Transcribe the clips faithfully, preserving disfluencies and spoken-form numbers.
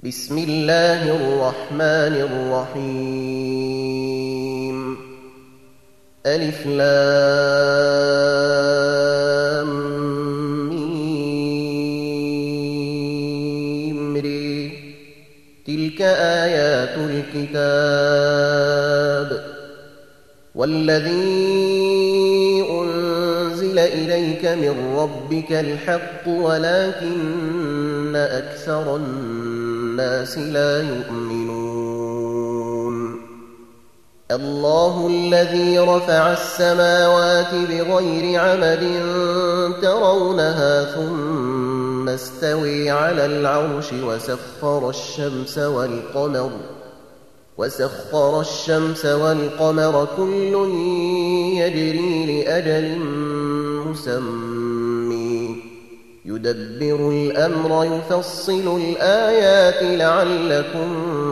بسم الله الرحمن الرحيم ألف لام ميم ري تلك آيات الكتاب والذي أنزل إليك من ربك الحق ولكن أكثر الناس لا يؤمنون الله الذي رفع السماوات بغير عمد ترونها ثم استوي على العرش وسخر الشمس والقمر وسخر الشمس والقمر كل يجري لأجل مسمى يدبر الأمر يفصل الآيات لعلكم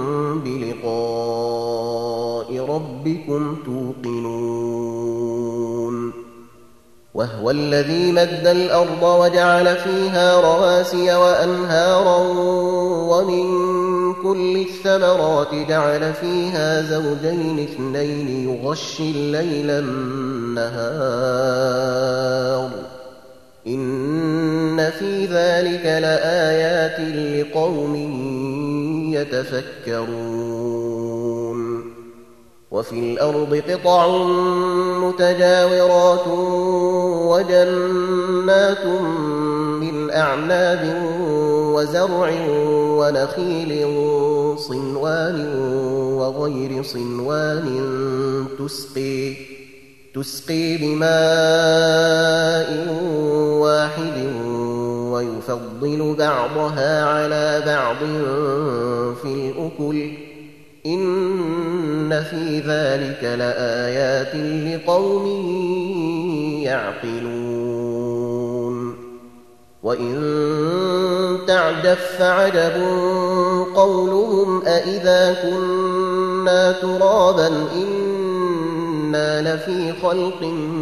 بلقاء ربكم توقنون وهو الذي مد الأرض وجعل فيها رواسي وأنهارا ومن كل الثمرات جعل فيها زوجين اثنين يغشي الليل النهار إن في ذلك لآيات لقوم يتفكرون وفي الأرض قطع متجاورات وجنات من أعناب وزرع ونخيل صنوان وغير صنوان تسقي تسقي بماء واحد ويفضل بعضها على بعض في الأكل إن في ذلك لآيات لقوم يعقلون وإن تعجب فعجب قولهم أإذا كنا ترابا إنا لفي خلق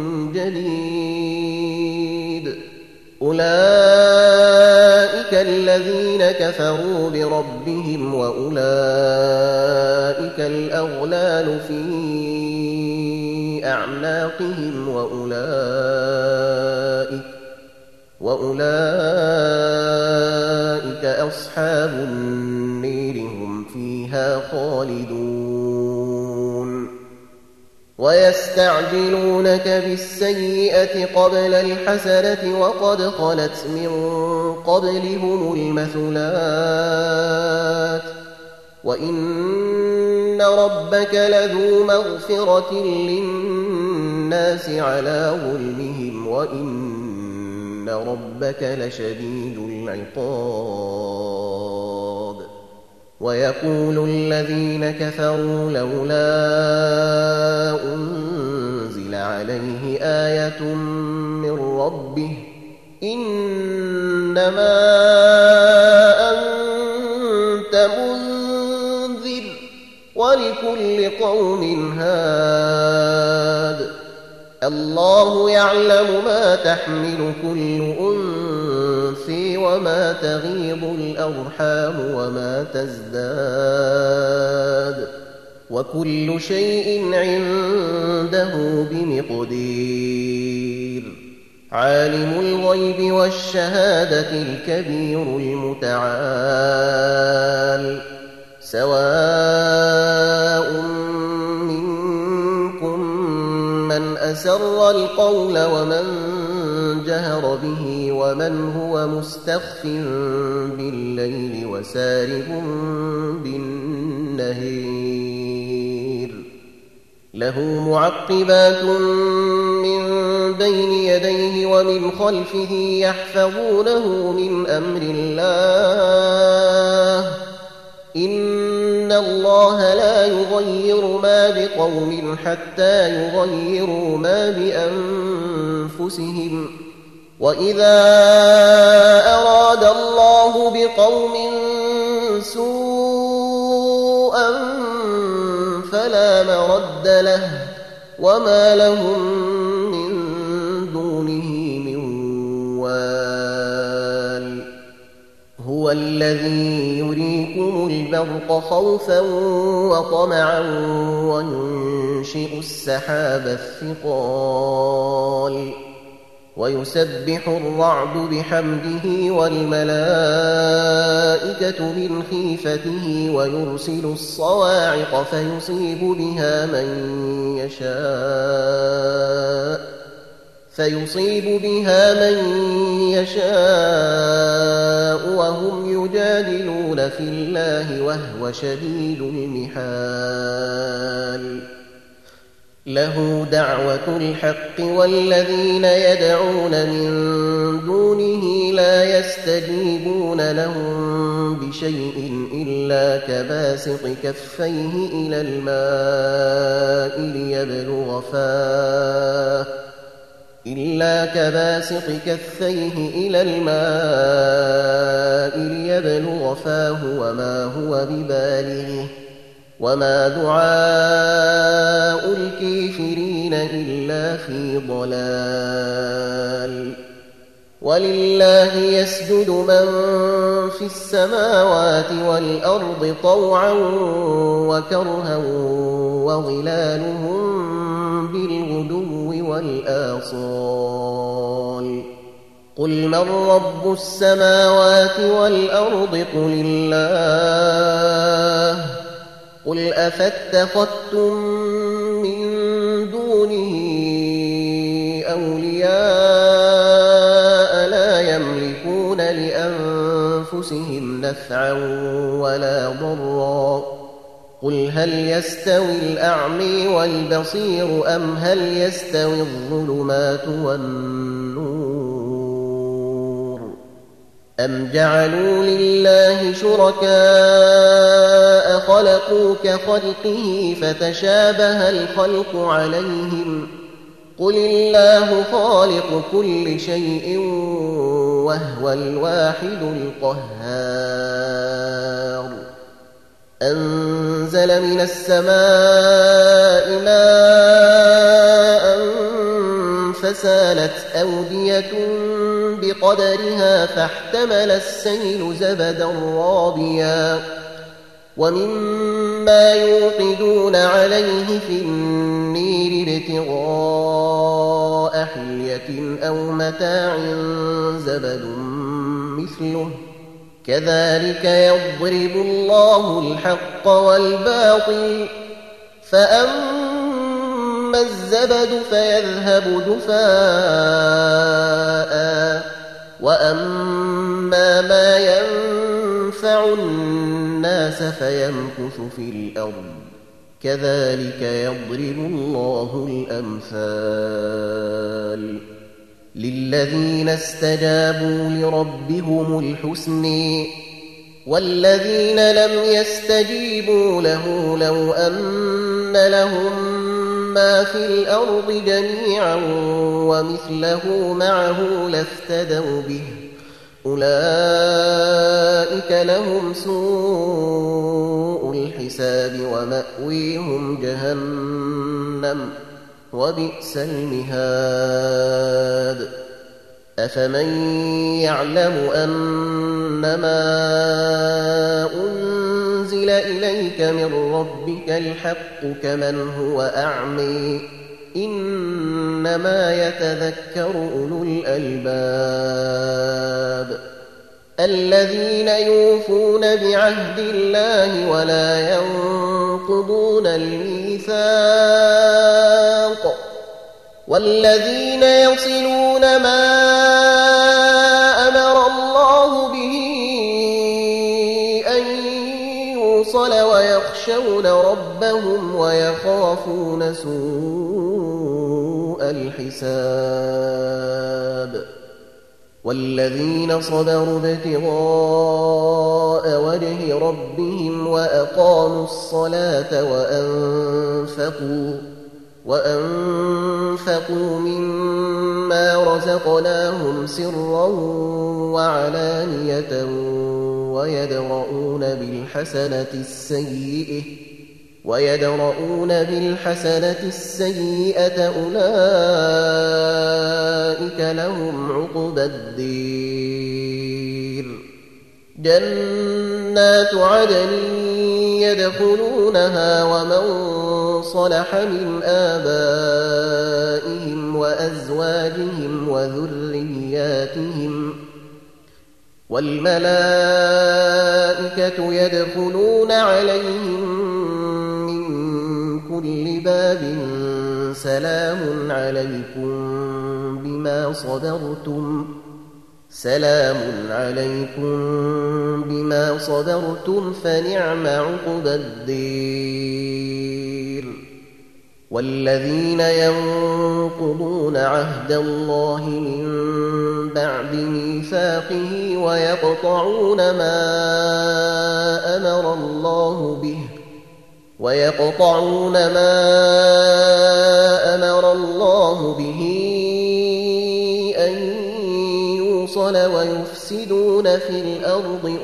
جديد أولئك الذين كفروا بربهم وأولئك الأغلال في أعناقهم وأولئك وأولئك أصحاب النير هم فيها خالدون ويستعجلونك بالسيئة قبل الحسنة وقد خلت من قبلهم المثلات وإن ربك لذو مغفرة للناس على ظلمهم وإن ربك لشديد العقاب ويقول الذين كفروا لولا أنزل عليه آية من ربه إنما أنت منذر ولكل قوم هاد الله يعلم ما تحمل كل أنثى وما تغيض الأرحام وما تزداد وكل شيء عنده بمقدير عالم الغيب والشهادة الكبير المتعال سواء منكم من أسر القول ومن جهر به ومن هو مستخف بالليل وسارب بالنهير له معقبات من بين يديه ومن خلفه يحفظونه من أمر الله إن الله لا يغير ما بقوم حتى يغيروا ما بأنفسهم وإذا أراد الله بقوم سوءا فلا مرد له وما لهم من دونه من وال هو الذي يريكم يريكم البرق خوفا وطمعا وينشئ السحاب الثقال ويسبح الرعد بحمده والملائكة من خيفته ويرسل الصواعق فيصيب بها من يشاء فيصيب بها من يشاء وهم يجادلون في الله وهو شديد المحال له دعوة الحق والذين يدعون من دونه لا يستجيبون لهم بشيء إلا كباسط كفيه إلى الماء ليبلغ فاه إلا كباسط كفيه إلى الماء ليبلغ فاه وما هو ببالغه وما دعاء الكافرين إلا في ضلال ولله يسجد من في السماوات والأرض طوعا وكرها وظلالهم بالغدو والآصال قل من رب السماوات والأرض قل الله قل أفاتخذتم من دونه أولياء لا يملكون لأنفسهم نفعا ولا ضرا قل هل يستوي الأعمى والبصير أم هل يستوي الظلمات والنور أم جعلوا لله شركاء خلقوا كخلقه فتشابه الخلق عليهم قل الله خالق كل شيء وهو الواحد القهار أنزل من السماء ماء فسالت أودية بقدرها فاحتمل السيل زبدا رابيا ومما يوقدون عليه في النير ابتغاء حلية أو متاع زبد مثله كذلك يضرب الله الحق والباطل فأما الزبد فيذهب جفاء وأما ما ينفع الناس فيمكث في الأرض كذلك يضرب الله الأمثال للذين استجابوا لربهم الحسن والذين لم يستجيبوا له لو أن لهم ما في الأرض جميعا ومثله معه لافتدوا به أولئك لهم سوء الحساب ومأويهم جهنم وبئس المهاد أفمن يعلم أنما أنزل إليك من ربك الحق كمن هو أعمي إنما يتذكر أولو الألباب الذين يوفون بعهد الله ولا ينقضون الميثاق والذين يصلون ما أمر الله به أن يوصل ويخشون ربهم ويخافون سوء الحساب والذين صبروا ابتغاء وجه ربهم وأقاموا الصلاة وأنفقوا وأنفقوا مما رزقناهم سرا وعلانية ويدرؤون بالحسنة السيئة ويدرؤون بالحسنة السيئة أولئك لهم عقبى الدير جنات جنات عدن يدخلونها ومن صلح من آبائهم وأزواجهم وذرياتهم والملائكة يدخلون عليهم من كل باب سلام عليكم بما صبرتم سلام عليكم بما صبرتم فنعم عقبى الدير والذين ينقضون عهد الله من بعد ميثاقه ويقطعون ما أمر الله به ويقطعون ما أمر الله به أن يوصل ويفسدون في الأرض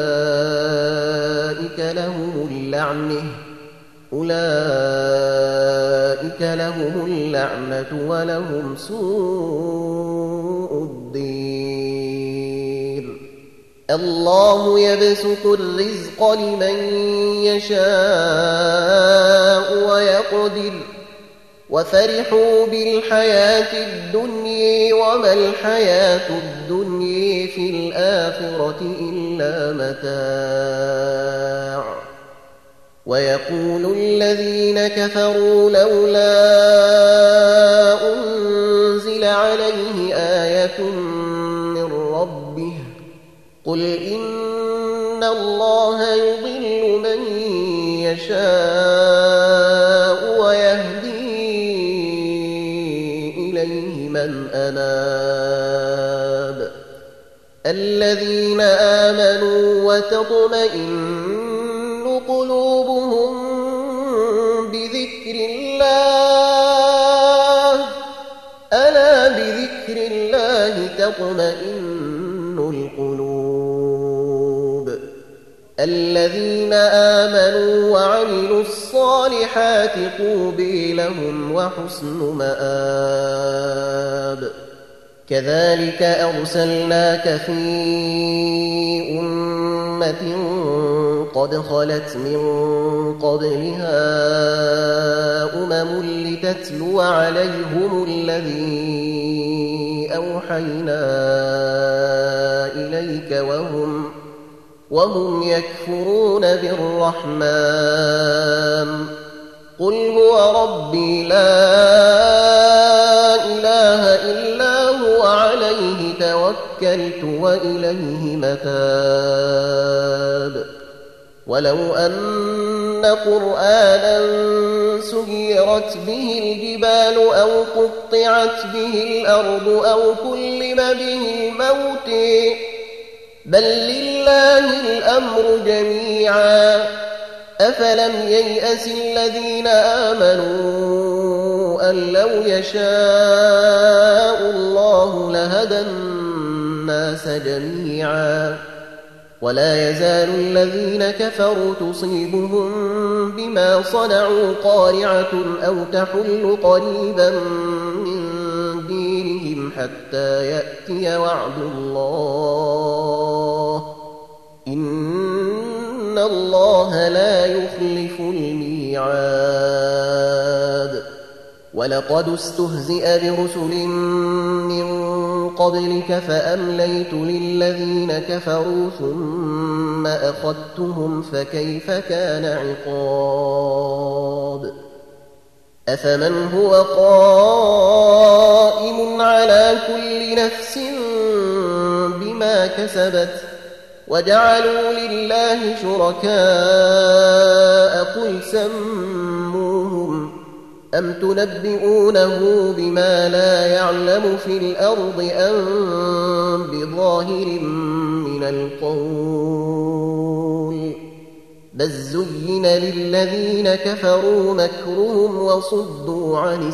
أولئك لهم اللعنة أولئك لهم اللعنة ولهم سوء الدير الله يبسط الرزق لمن يشاء ويقدر وفرحوا بالحياة الدنيا وما الحياة الدنيا في الآخرة إلا متاع ويقول الذين كفروا لولا أنزل عليه آية من ربه قل إن الله يضل من يشاء ويهدي إليه من أناب الذين آمنوا وتطمئن قلوبهم بذكر الله ألا بذكر الله تطمئن القلوب الذين آمنوا وعملوا الصالحات طوبى لهم وحسن مآب كذلك أرسلناك في أمة قد خلت من قبلها أمم لتتلو عليهم الذي أوحينا إليك وهم وهم يكفرون بالرحمن قل هو ربي لا إله إلا هو عليه توكلت وإليه متاب ولو أن قرآنا سيرت به الجبال أو قطعت به الأرض أو كلم به الموت بل لله الأمر جميعا أفلم ييأس الذين آمنوا أن لو يشاء الله لهدى الناس جميعا ولا يزال الذين كفروا تصيبهم بما صنعوا قارعة أو تحل قريبا من دينهم حتى يأتي وعد الله إن الله لا يخلف الميعاد ولقد استهزئ برسل من قبلك فأمليت للذين كفروا ثم أخذتهم فكيف كان عقاب أفمن هو قائم على كل نفس بما كسبت وجعلوا لله شركاء قل سموهم أم تنبئونه بما لا يعلم في الأرض أم بظاهر من القول بل زين للذين كفروا مكرهم وصدوا عن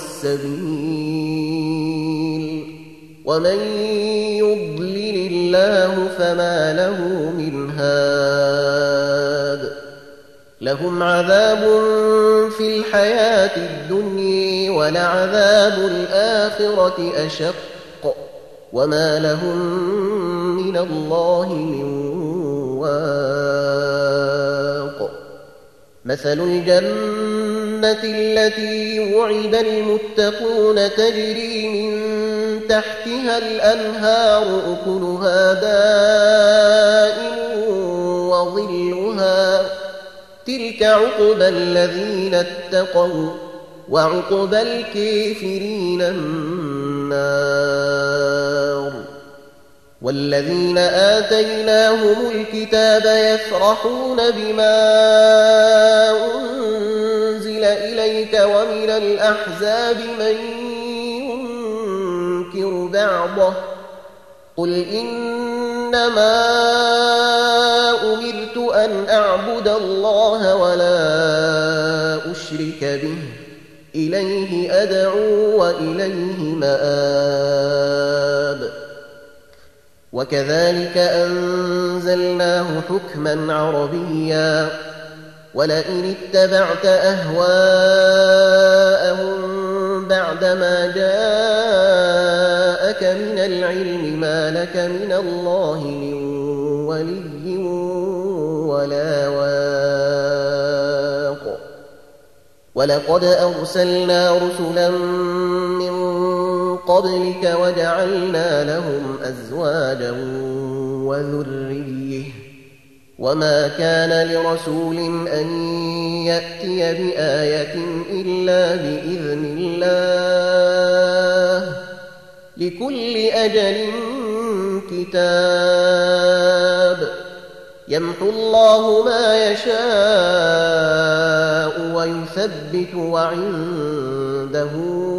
السبيل ومن يضلل الله فما له من هاد لهم عذاب في الحياة الدنيا ولعذاب الآخرة أشق وما لهم من الله من واق مثل الجنة التي وعد المتقون تجري من تحتها الأنهار أكلها دائم وظلها تلك عقبى الذين اتقوا وعقبى الكافرين النار والذين آتيناهم الكتاب يفرحون بما أنزل إليك ومن الأحزاب من ينكر بعضه قل إنما أمرت أن أعبد الله ولا أشرك به إليه أدعو وإليه مآب وكذلك أنزلناه حكما عربيا ولئن اتبعت أهواءهم بعدما جاءك من العلم ما لك من الله من ولي ولا واق ولقد أرسلنا رسلا من قبلك وجعلنا لهم أزواجا وذرية وما كان لرسول أن يأتي بآية إلا بإذن الله لكل أجل كتاب يمحو الله ما يشاء ويثبت وعنده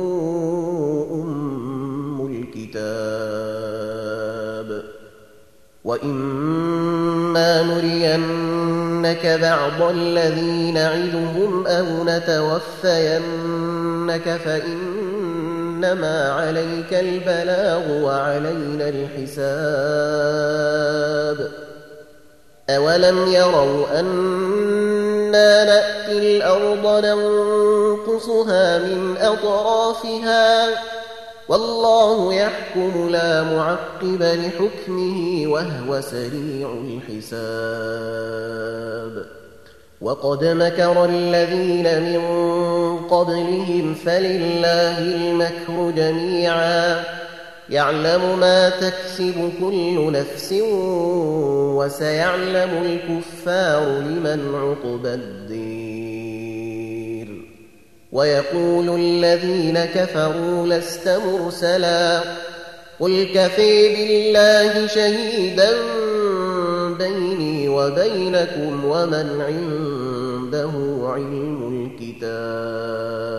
أم الكتاب وإما نرينك بعض الذي نعدهم أو نتوفينك فإنما عليك البلاغ وعلينا الحساب أولم يروا أنا نأتي الأرض ننقصها من أطرافها والله يحكم لا معقب لحكمه وهو سريع الحساب وقد مكر الذين من قبلهم فلله المكر جميعا يعلم ما تكسب كل نفس وسيعلم الكفار لمن عقبى الدير ويقول الذين كفروا لست مرسلا قل كفى بالله شهيدا بيني وبينكم ومن عنده علم الكتاب